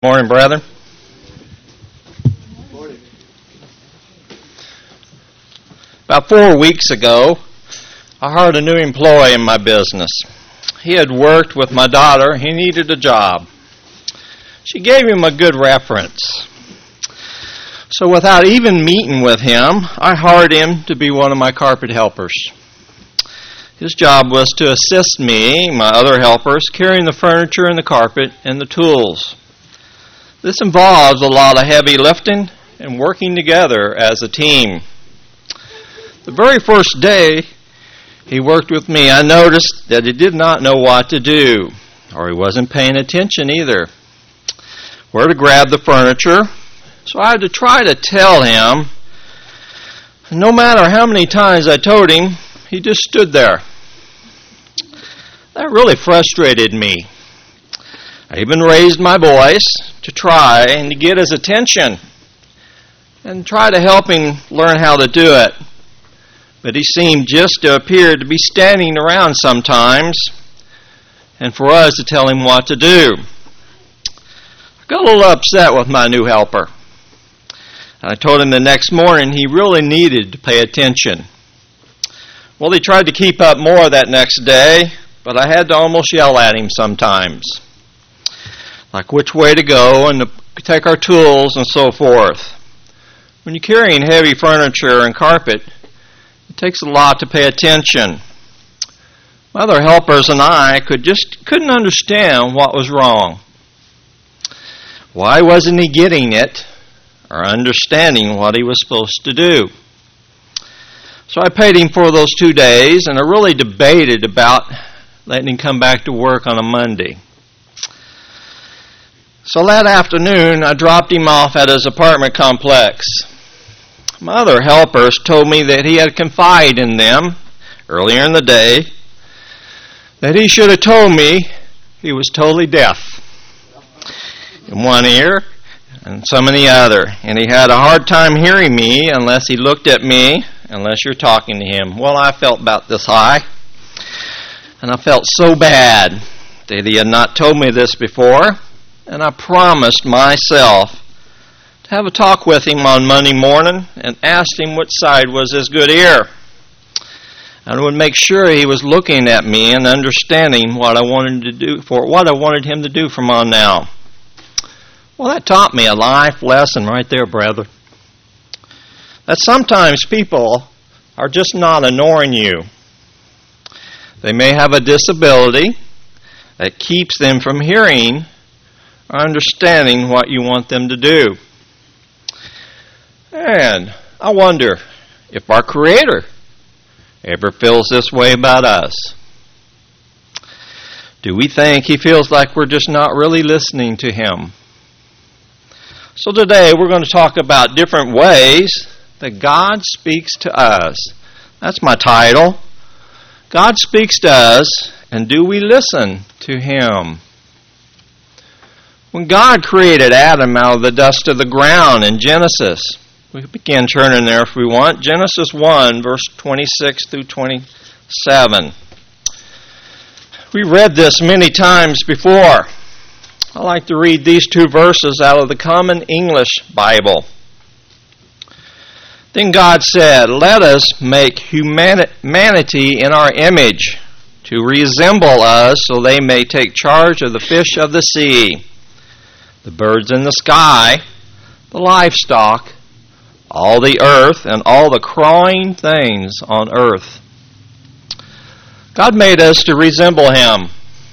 Morning, brethren. Morning. About 4 weeks ago, I hired a new employee in my business. He had worked with my daughter. He needed a job. She gave him a good reference. So without even meeting with him, I hired him to be one of my carpet helpers. His job was to assist me, my other helpers, carrying the furniture and the carpet and the tools. This involves a lot of heavy lifting and working together as a team. The very first day he worked with me, I noticed that he did not know what to do, or he wasn't paying attention either. Where to grab the furniture. So I had to try to tell him. No matter how many times I told him, he just stood there. That really frustrated me. I even raised my voice to try and to get his attention and try to help him learn how to do it. But he seemed just to appear to be standing around sometimes and for us to tell him what to do. I got a little upset with my new helper. I told him the next morning he really needed to pay attention. Well, he tried to keep up more that next day, but I had to almost yell at him sometimes. Like which way to go and to take our tools and so forth. When you're carrying heavy furniture and carpet, it takes a lot to pay attention. My other helpers and I couldn't understand what was wrong. Why wasn't he getting it or understanding what he was supposed to do? So I paid him for those 2 days, and I really debated about letting him come back to work on a Monday. So that afternoon, I dropped him off at his apartment complex. My other helpers told me that he had confided in them earlier in the day that he should have told me he was totally deaf in one ear and some in the other. And he had a hard time hearing me unless he looked at me, unless you're talking to him. Well, I felt about this high. And I felt so bad that he had not told me this before. And I promised myself to have a talk with him on Monday morning and asked him which side was his good ear. And I would make sure he was looking at me and understanding what I wanted him to do from on now. Well, that taught me a life lesson right there, brother. That sometimes people are just not ignoring you. They may have a disability that keeps them from hearing or understanding what you want them to do. And I wonder if our Creator ever feels this way about us. Do we think He feels like we're just not really listening to Him? So today we're going to talk about different ways that God speaks to us. That's my title. God speaks to us, and do we listen to Him? When God created Adam out of the dust of the ground in Genesis, we begin turning there if we want. Genesis 1, verse 26 through 27. We read this many times before. I like to read these 2 verses out of the Common English Bible. Then God said, "Let us make humanity in our image, to resemble us, so they may take charge of the fish of the sea, the birds in the sky, the livestock, all the earth, and all the crawling things on earth." God made us to resemble Him,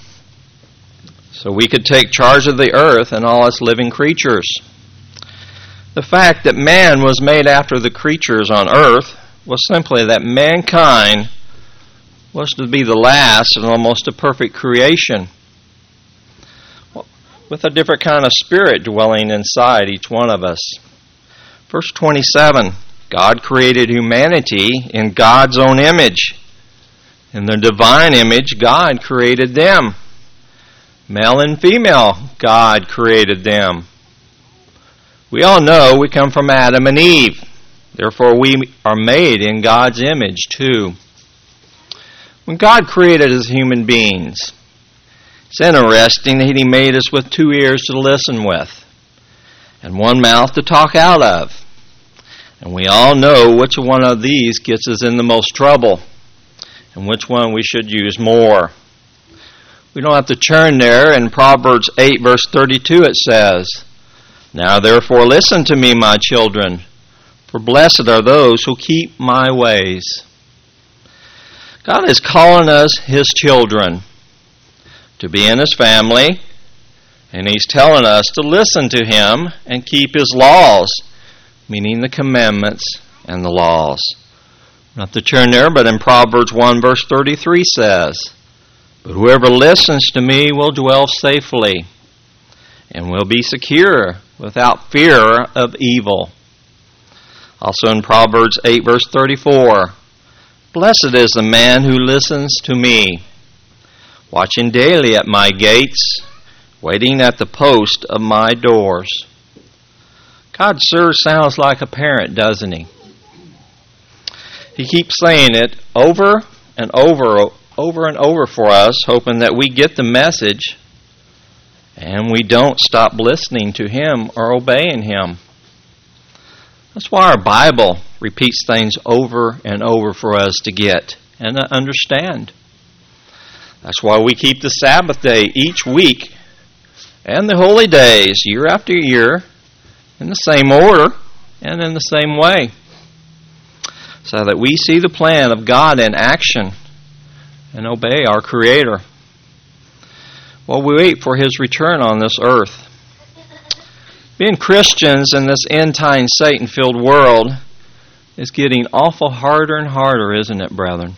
so we could take charge of the earth and all its living creatures. The fact that man was made after the creatures on earth was simply that mankind was to be the last and almost a perfect creation, with a different kind of spirit dwelling inside each one of us. Verse 27, God created humanity in God's own image. In their divine image, God created them. Male and female, God created them. We all know we come from Adam and Eve. Therefore, we are made in God's image too. When God created us human beings, It's interesting that He made us with 2 ears to listen with and 1 mouth to talk out of. And we all know which one of these gets us in the most trouble and which one we should use more. We don't have to turn there. In Proverbs 8, verse 32, it says, "Now therefore listen to me, my children, for blessed are those who keep my ways." God is calling us His children to be in His family, and He's telling us to listen to Him and keep His laws, meaning the commandments and the laws. Not to turn there, but in Proverbs 1, verse 33 says, "But whoever listens to me will dwell safely and will be secure without fear of evil." Also in Proverbs 8, verse 34, "Blessed is the man who listens to me, watching daily at my gates, waiting at the post of my doors." God sure sounds like a parent, doesn't He? He keeps saying it over and over and over for us, hoping that we get the message and we don't stop listening to Him or obeying Him. That's why our Bible repeats things over and over for us to get and to understand. That's why we keep the Sabbath day each week and the holy days year after year in the same order and in the same way, so that we see the plan of God in action and obey our Creator while we wait for His return on this earth. Being Christians in this end-time Satan-filled world is getting awful harder and harder, isn't it, brethren?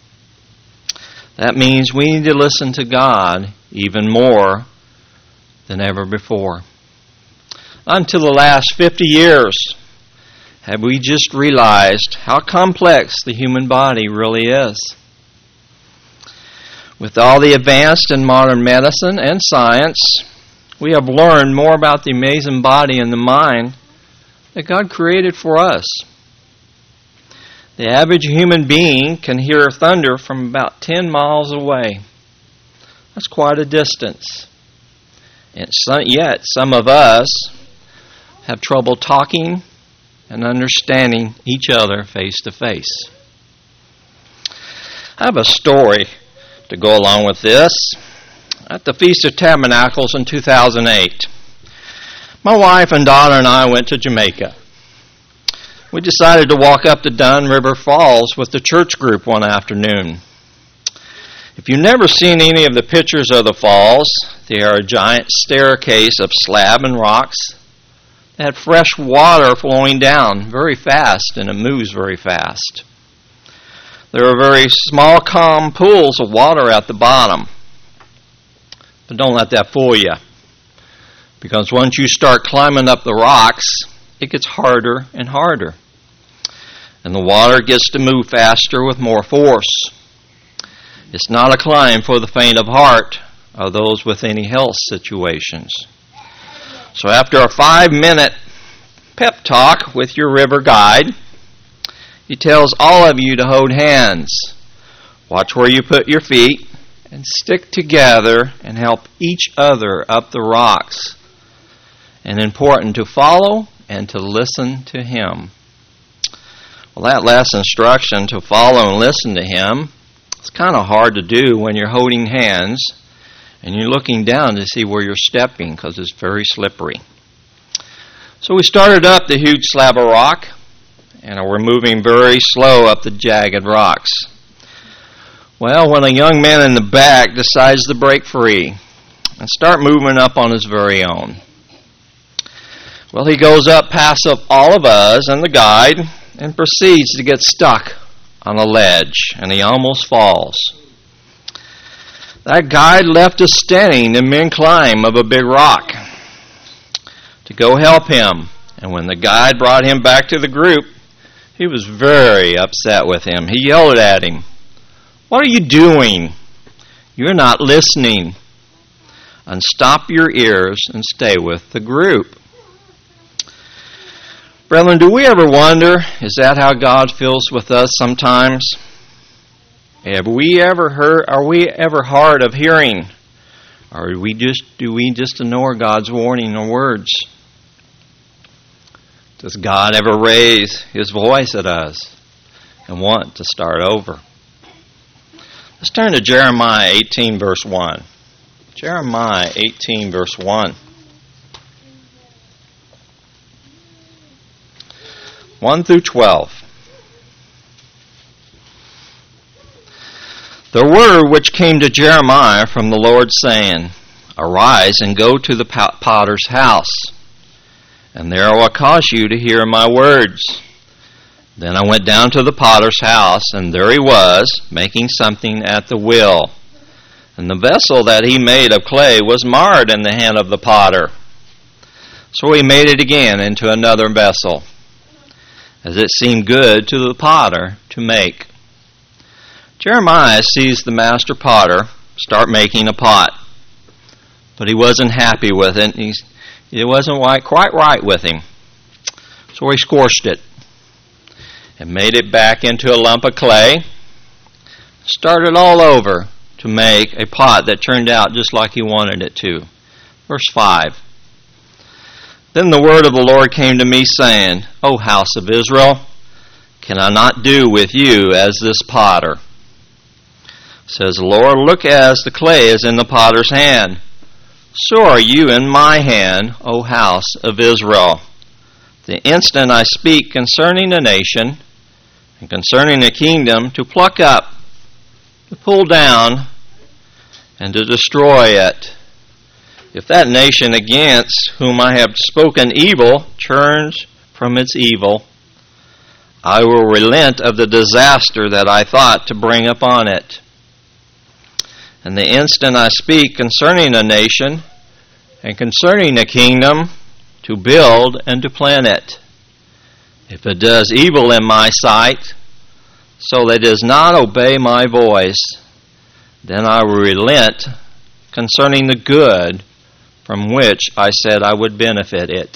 That means we need to listen to God even more than ever before. Until the last 50 years, have we just realized how complex the human body really is? With all the advanced in modern medicine and science, we have learned more about the amazing body and the mind that God created for us. The average human being can hear thunder from about 10 miles away. That's quite a distance. And yet, some of us have trouble talking and understanding each other face to face. I have a story to go along with this. At the Feast of Tabernacles in 2008, my wife and daughter and I went to Jamaica. We decided to walk up to Dunn River Falls with the church group one afternoon. If you've never seen any of the pictures of the falls, they are a giant staircase of slab and rocks that had fresh water flowing down very fast, and it moves very fast. There are very small, calm pools of water at the bottom. But don't let that fool you, because once you start climbing up the rocks, it gets harder and harder, and the water gets to move faster with more force. It's not a climb for the faint of heart or those with any health situations. So after a 5-minute pep talk with your river guide, he tells all of you to hold hands, watch where you put your feet, and stick together and help each other up the rocks. And important to follow and to listen to him. Well, that last instruction to follow and listen to him, it's kind of hard to do when you're holding hands and you're looking down to see where you're stepping because it's very slippery. So we started up the huge slab of rock, and we're moving very slow up the jagged rocks. Well, when a young man in the back decides to break free and start moving up on his very own. Well, he goes up past all of us and the guide and proceeds to get stuck on a ledge, and he almost falls. That guide left us standing in mid-climb of a big rock to go help him, and when the guide brought him back to the group, he was very upset with him. He yelled at him, "What are you doing? You're not listening. Unstop your ears and stay with the group." Brethren, do we ever wonder, is that how God feels with us sometimes? Are we ever hard of hearing? Or do we just ignore God's warning or words? Does God ever raise His voice at us and want to start over? Let's turn to Jeremiah 18, verse 1. Jeremiah 18, verse 1. 1 through 12. The word which came to Jeremiah from the Lord, saying, Arise and go to the potter's house, and there I will cause you to hear my words. Then I went down to the potter's house, and there he was, making something at the wheel. And the vessel that he made of clay was marred in the hand of the potter. So he made it again into another vessel, as it seemed good to the potter to make. Jeremiah sees the master potter start making a pot, but he wasn't happy with it. It wasn't quite right with him. So he scorched it and made it back into a lump of clay, started all over to make a pot that turned out just like he wanted it to. Verse 5. Then the word of the Lord came to me, saying, O house of Israel, can I not do with you as this potter? Says the Lord, look, as the clay is in the potter's hand, so are you in my hand, O house of Israel. The instant I speak concerning a nation and concerning a kingdom, to pluck up, to pull down, and to destroy it. If that nation against whom I have spoken evil turns from its evil, I will relent of the disaster that I thought to bring upon it. And the instant I speak concerning a nation and concerning a kingdom, to build and to plant it. If it does evil in my sight, so that it does not obey my voice, then I will relent concerning the good from which I said I would benefit it.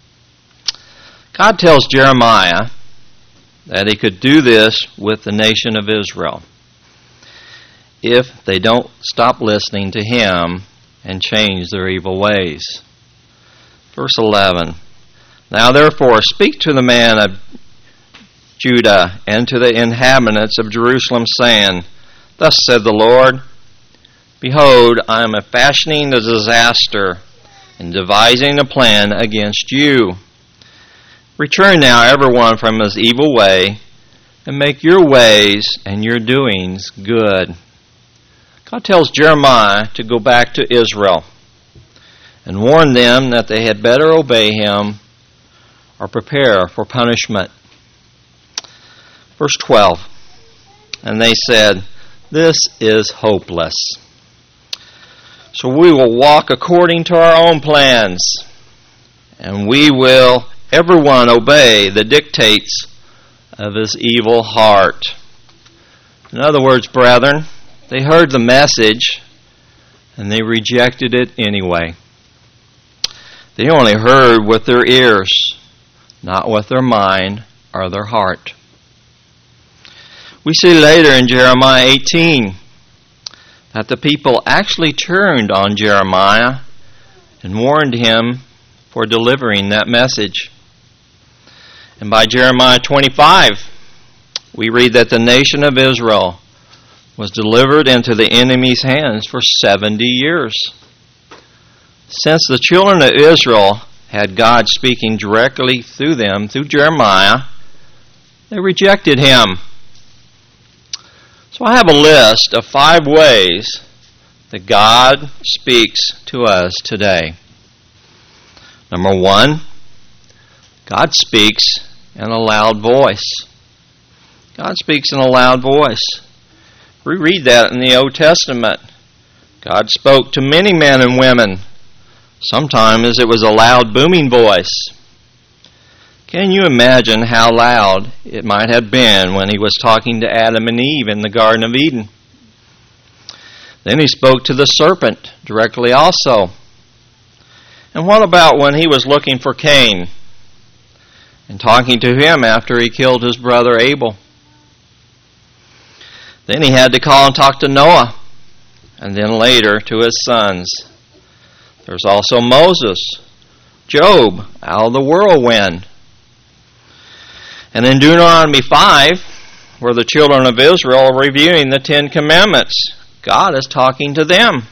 God tells Jeremiah that he could do this with the nation of Israel if they don't stop listening to him and change their evil ways. Verse 11. Now therefore speak to the man of Judah and to the inhabitants of Jerusalem, saying, Thus said the Lord, Behold, I am fashioning a disaster and devising a plan against you. Return now everyone from his evil way, and make your ways and your doings good. God tells Jeremiah to go back to Israel and warn them that they had better obey him or prepare for punishment. Verse 12. And they said, This is hopeless. So we will walk according to our own plans, and we will everyone obey the dictates of his evil heart. In other words, brethren, they heard the message and they rejected it anyway. They only heard with their ears, not with their mind or their heart. We see later in Jeremiah 18 that the people actually turned on Jeremiah and warned him for delivering that message. And by Jeremiah 25, we read that the nation of Israel was delivered into the enemy's hands for 70 years. Since the children of Israel had God speaking directly through them, through Jeremiah, they rejected him. So I have a list of 5 ways that God speaks to us today. Number 1, God speaks in a loud voice. God speaks in a loud voice. We read that in the Old Testament. God spoke to many men and women. Sometimes it was a loud, booming voice. Can you imagine how loud it might have been when he was talking to Adam and Eve in the Garden of Eden? Then he spoke to the serpent directly also. And what about when he was looking for Cain and talking to him after he killed his brother Abel? Then he had to call and talk to Noah and then later to his sons. There's also Moses, Job, out of the whirlwind. And in Deuteronomy 5, where the children of Israel are reviewing the Ten Commandments, God is talking to them.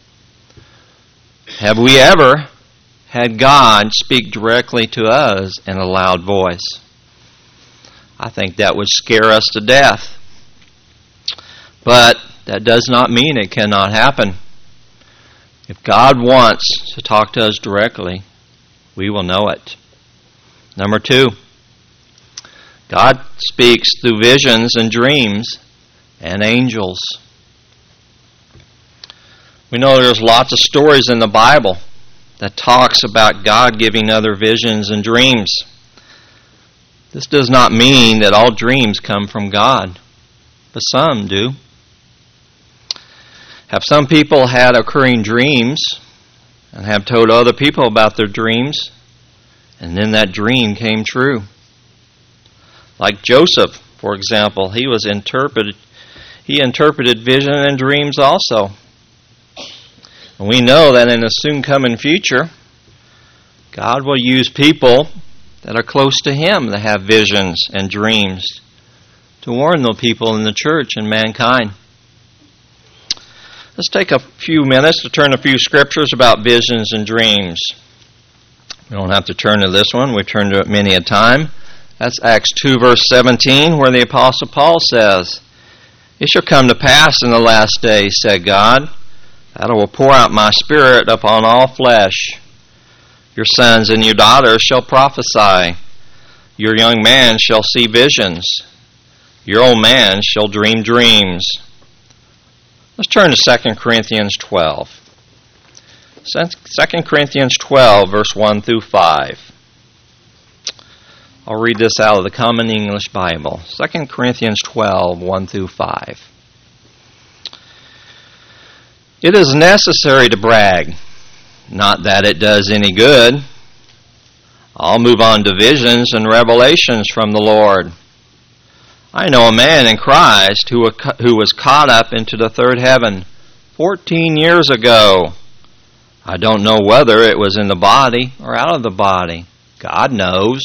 Have we ever had God speak directly to us in a loud voice? I think that would scare us to death. But that does not mean it cannot happen. If God wants to talk to us directly, we will know it. Number 2, God speaks through visions and dreams and angels. We know there's lots of stories in the Bible that talks about God giving other visions and dreams. This does not mean that all dreams come from God, but some do. Have some people had occurring dreams and have told other people about their dreams, and then that dream came true? Like Joseph, for example, he interpreted vision and dreams also. And we know that in the soon coming future, God will use people that are close to Him that have visions and dreams to warn the people in the church and mankind. Let's take a few minutes to turn a few scriptures about visions and dreams. We don't have to turn to this one. We've turned to it many a time. That's Acts 2, verse 17, where the Apostle Paul says, "It shall come to pass in the last days, said God, that I will pour out my Spirit upon all flesh. Your sons and your daughters shall prophesy. Your young man shall see visions. Your old man shall dream dreams." Let's turn to 2 Corinthians 12. 2 Corinthians 12, verse 1 through 5. I'll read this out of the Common English Bible. 2 Corinthians 12, 1 through 5. It is necessary to brag, not that it does any good. I'll move on to visions and revelations from the Lord. I know a man in Christ who was caught up into the third heaven 14 years ago. I don't know whether it was in the body or out of the body. God knows.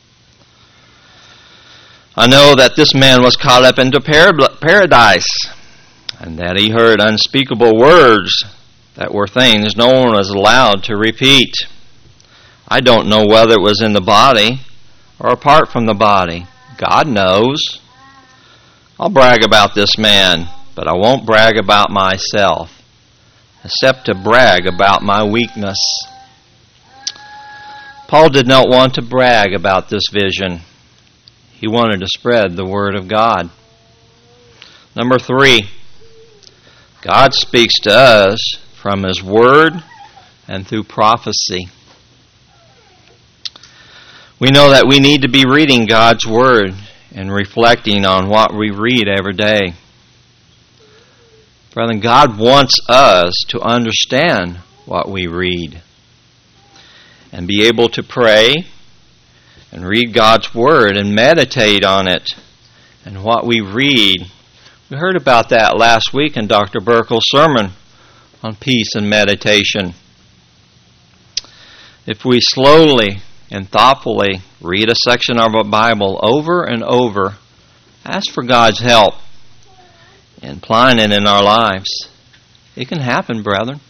I know that this man was caught up into paradise, and that he heard unspeakable words that were things no one was allowed to repeat. I don't know whether it was in the body or apart from the body. God knows. I'll brag about this man, but I won't brag about myself, except to brag about my weakness. Paul did not want to brag about this vision. He wanted to spread the Word of God. Number 3, God speaks to us from His Word and through prophecy. We know that we need to be reading God's Word and reflecting on what we read every day. Brethren, God wants us to understand what we read and be able to pray and read God's Word and meditate on it and what we read. We heard about that last week in Dr. Burkle's sermon on peace and meditation. If we slowly and thoughtfully read a section of our Bible over and over, ask for God's help in applying it in our lives, it can happen, brethren.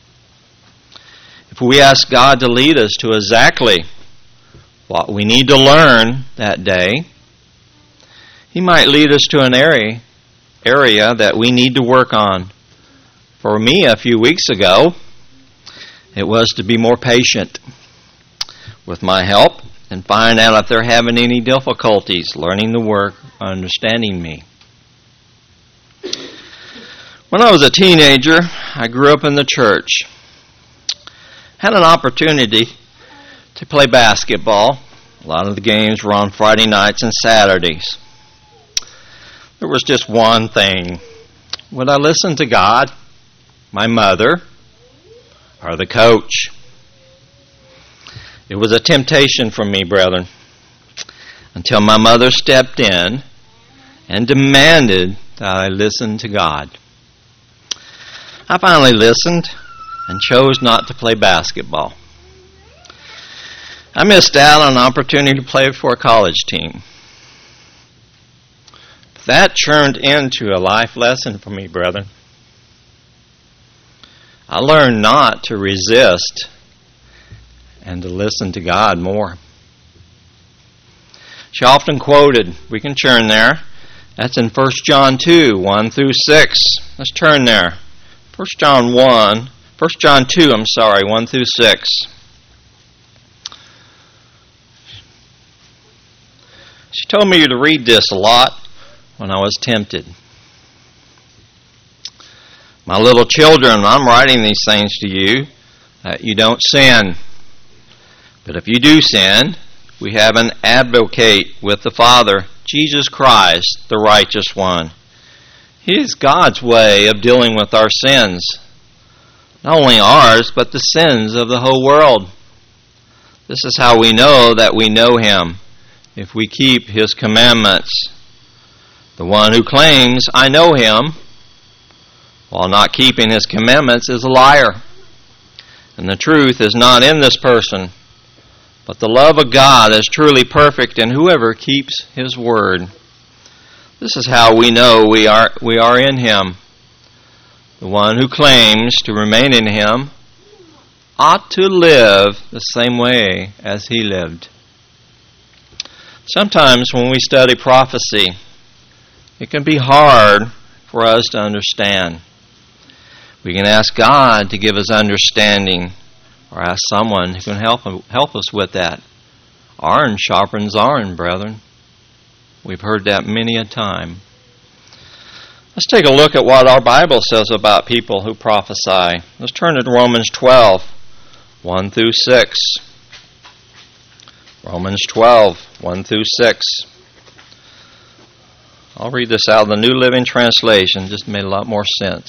If we ask God to lead us to exactly what we need to learn that day, He might lead us to an area that we need to work on. For me, a few weeks ago, it was to be more patient with my help and find out if they're having any difficulties learning the work, understanding me. When I was a teenager, I grew up in the church. Had an opportunity to play basketball. A lot of the games were on Friday nights and Saturdays. There was just one thing. Would I listen to God, my mother, or the coach? It was a temptation for me, brethren, until my mother stepped in and demanded that I listen to God. I finally listened and chose not to play basketball. I missed out on an opportunity to play for a college team. That turned into a life lesson for me, brethren. I learned not to resist and to listen to God more. She often quoted, we can turn there, that's in 1 John 2, 1 through 6. Let's turn there. 1 John 2, 1 through 6. She told me to read this a lot when I was tempted. My little children, I'm writing these things to you, that you don't sin. But if you do sin, we have an advocate with the Father, Jesus Christ, the righteous one. He is God's way of dealing with our sins. Not only ours, but the sins of the whole world. This is how we know that we know Him, if we keep His commandments. The one who claims, I know Him, while not keeping His commandments is a liar. And the truth is not in this person. But the love of God is truly perfect in whoever keeps His word. This is how we know we are in Him. The one who claims to remain in Him ought to live the same way as He lived. Sometimes when we study prophecy, it can be hard for us to understand. We can ask God to give us understanding, or ask someone who can help us with that. Iron sharpens iron, brethren. We've heard that many a time. Let's take a look at what our Bible says about people who prophesy. Let's turn to Romans 12, 1 through 6. Romans 12, 1 through 6. I'll read this out of the New Living Translation. Just made a lot more sense.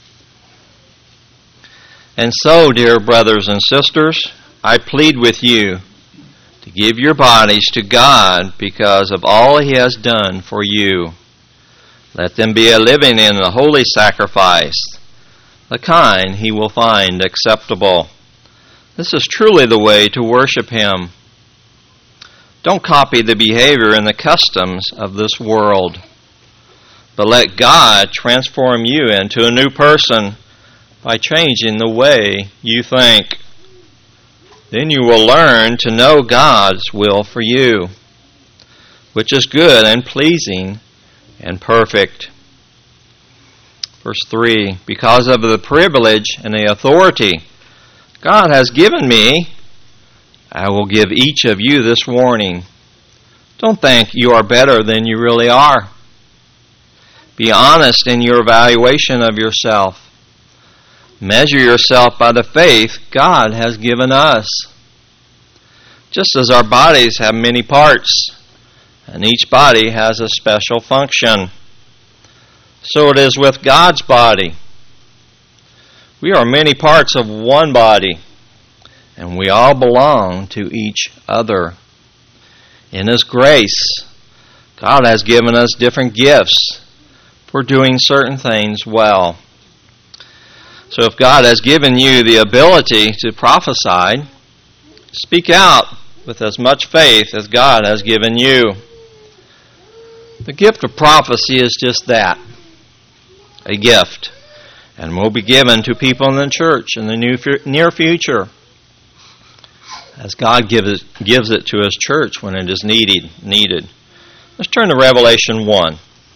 And so, dear brothers and sisters, I plead with you to give your bodies to God because of all He has done for you. Let them be a living and a holy sacrifice, the kind He will find acceptable. This is truly the way to worship Him. Don't copy the behavior and the customs of this world, but let God transform you into a new person by changing the way you think. Then you will learn to know God's will for you, which is good and pleasing and perfect. Verse 3, because of the privilege and the authority God has given me, I will give each of you this warning. Don't think you are better than you really are. Be honest in your evaluation of yourself. Measure yourself by the faith God has given us. Just as our bodies have many parts, and each body has a special function, so it is with God's body. We are many parts of one body, and we all belong to each other. In His grace, God has given us different gifts for doing certain things well. So if God has given you the ability to prophesy, speak out with as much faith as God has given you. The gift of prophecy is just that, a gift, and will be given to people in the church in the near future, as God gives it to His church when it is needed. Let's turn to Revelation 1.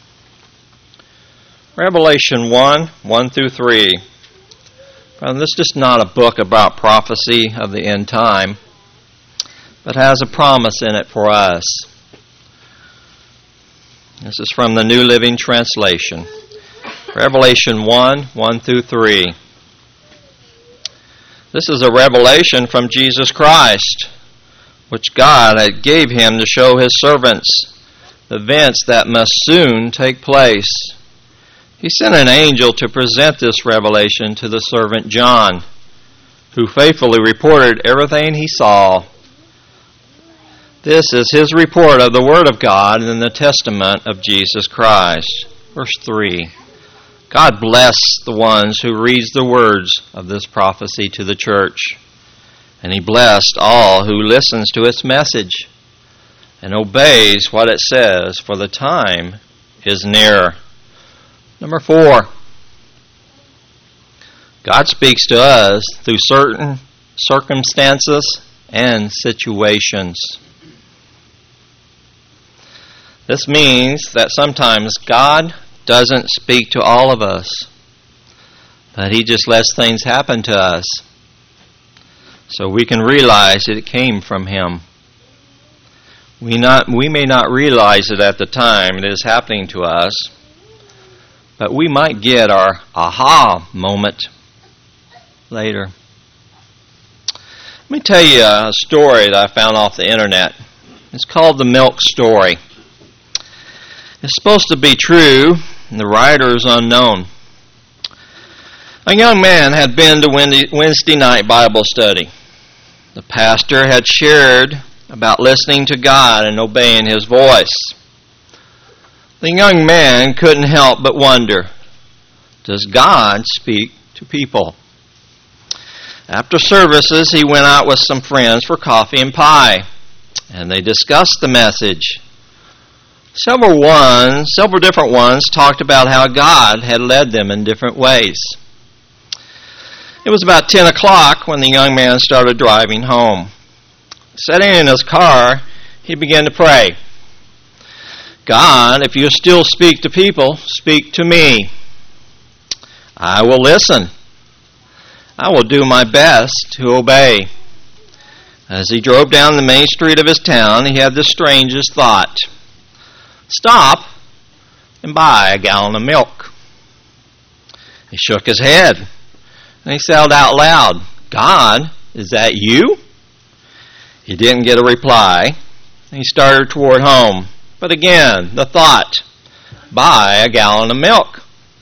Revelation 1, 1 through 3. This is just not a book about prophecy of the end time, but has a promise in it for us. This is from the New Living Translation. Revelation 1, 1 through 3. This is a revelation from Jesus Christ, which God had gave Him to show His servants the events that must soon take place. He sent an angel to present this revelation to the servant John, who faithfully reported everything he saw. This is his report of the Word of God and the testament of Jesus Christ. Verse 3. God bless the ones who reads the words of this prophecy to the church. And He blessed all who listens to its message and obeys what it says, for the time is near. Number 4, God speaks to us through certain circumstances and situations. This means that sometimes God doesn't speak to all of us, but He just lets things happen to us so we can realize that it came from Him. We may not realize it at the time it is happening to us, but we might get our aha moment later. Let me tell you a story that I found off the internet. It's called The Milk Story. It's supposed to be true, and the writer is unknown. A young man had been to Wednesday night Bible study. The pastor had shared about listening to God and obeying His voice. The young man couldn't help but wonder, does God speak to people? After services, he went out with some friends for coffee and pie, and they discussed the message. Several different ones talked about how God had led them in different ways. It was about 10 o'clock when the young man started driving home. Sitting in his car, he began to pray. God, if you still speak to people, speak to me. I will listen. I will do my best to obey. As he drove down the main street of his town, he had the strangest thought. Stop and buy a gallon of milk. He shook his head and he said out loud, God, is that you? He didn't get a reply. He started toward home. But again, the thought, buy a gallon of milk.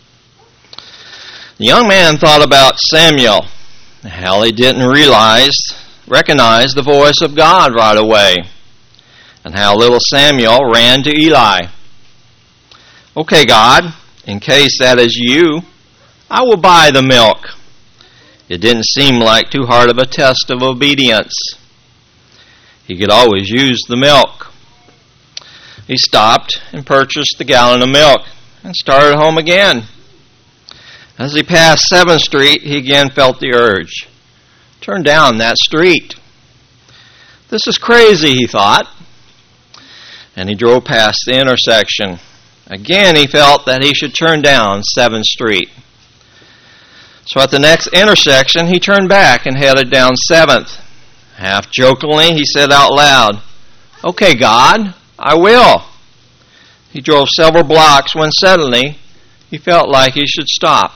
The young man thought about Samuel, how he didn't recognize the voice of God right away, and how little Samuel ran to Eli. Okay, God, in case that is you, I will buy the milk. It didn't seem like too hard of a test of obedience. He could always use the milk. He stopped and purchased the gallon of milk and started home again. As he passed 7th Street, he again felt the urge. Turn down that street. This is crazy, he thought. And he drove past the intersection. Again, he felt that he should turn down 7th Street. So at the next intersection, he turned back and headed down 7th. Half jokingly, he said out loud, okay, God, I will. He drove several blocks when suddenly he felt like he should stop.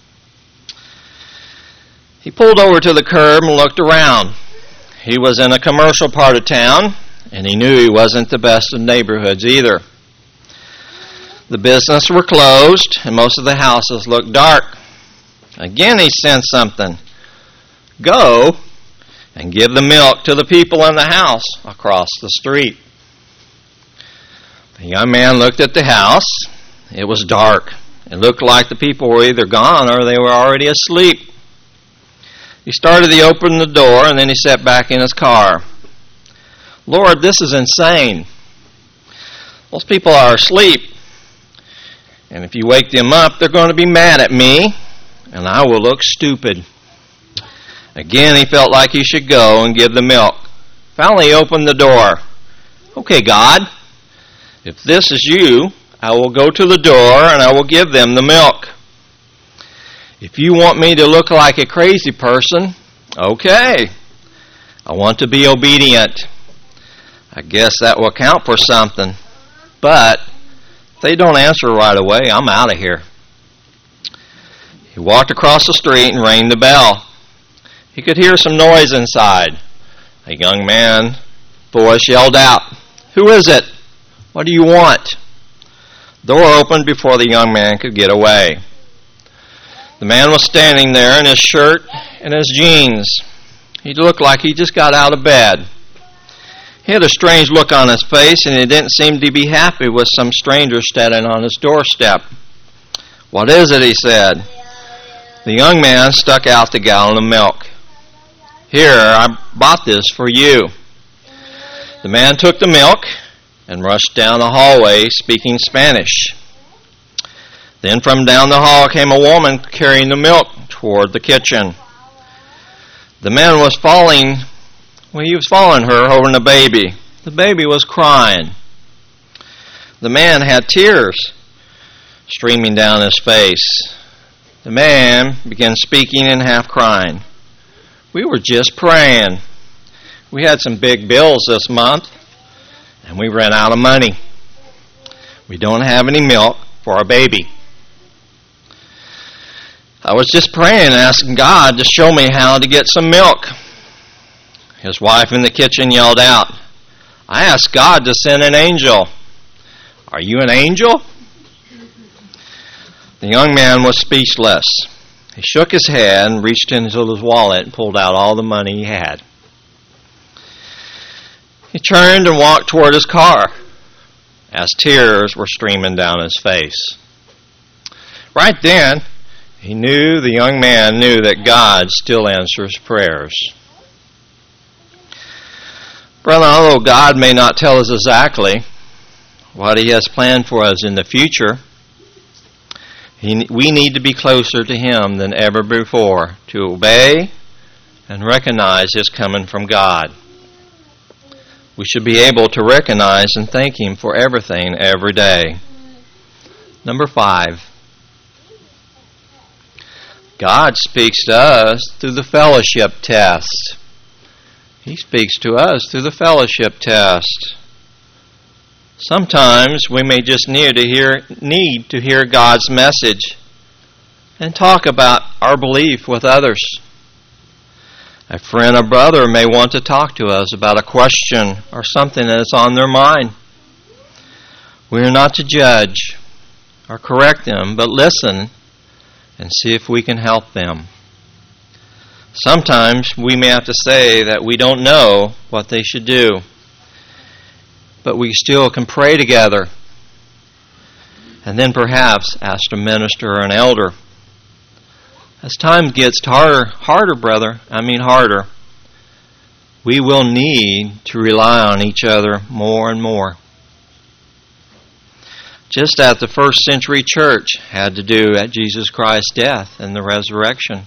He pulled over to the curb and looked around. He was in a commercial part of town, and he knew he wasn't the best of neighborhoods either. The businesses were closed, and most of the houses looked dark. Again he sensed something. Go and give the milk to the people in the house across the street. The young man looked at the house. It was dark. It looked like the people were either gone or they were already asleep. He started to open the door, and then he sat back in his car. Lord, this is insane. Those people are asleep. And if you wake them up, they're going to be mad at me, and I will look stupid. Again, he felt like he should go and give the milk. Finally, he opened the door. Okay, God, if this is you, I will go to the door and I will give them the milk. If you want me to look like a crazy person, okay. I want to be obedient. I guess that will count for something. But if they don't answer right away, I'm out of here. He walked across the street and rang the bell. He could hear some noise inside. A young man's voice yelled out, "Who is it? What do you want?" The door opened before the young man could get away. The man was standing there in his shirt and his jeans. He looked like he just got out of bed. He had a strange look on his face, and he didn't seem to be happy with some stranger standing on his doorstep. "What is it?" he said. The young man stuck out the gallon of milk. "Here, I bought this for you." The man took the milk and rushed down the hallway speaking Spanish. Then from down the hall came a woman carrying the milk toward the kitchen. The man was following her holding a baby. The baby was crying. The man had tears streaming down his face. The man began speaking and half crying. "We were just praying. We had some big bills this month, and we ran out of money. We don't have any milk for our baby. I was just praying and asking God to show me how to get some milk." His wife in the kitchen yelled out, "I asked God to send an angel. Are you an angel?" The young man was speechless. He shook his head and reached into his wallet and pulled out all the money he had. He turned and walked toward his car as tears were streaming down his face. Right then, the young man knew that God still answers prayers. Brother, although God may not tell us exactly what He has planned for us in the future, we need to be closer to Him than ever before to obey and recognize His coming from God. We should be able to recognize and thank Him for everything every day. Number 5. God speaks to us through the fellowship test. He speaks to us through the fellowship test. Sometimes we may just need to hear God's message and talk about our belief with others. A friend or brother may want to talk to us about a question or something that is on their mind. We are not to judge or correct them, but listen and see if we can help them. Sometimes we may have to say that we don't know what they should do, but we still can pray together and then perhaps ask a minister or an elder. As time gets harder, we will need to rely on each other more and more. Just as the first century church had to do at Jesus Christ's death and the resurrection.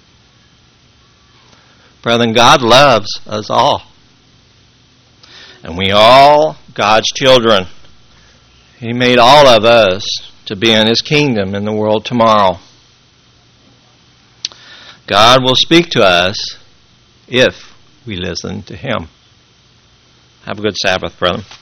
Brethren, God loves us all. And we all God's children. He made all of us to be in His kingdom in the world tomorrow. God will speak to us if we listen to Him. Have a good Sabbath, brethren.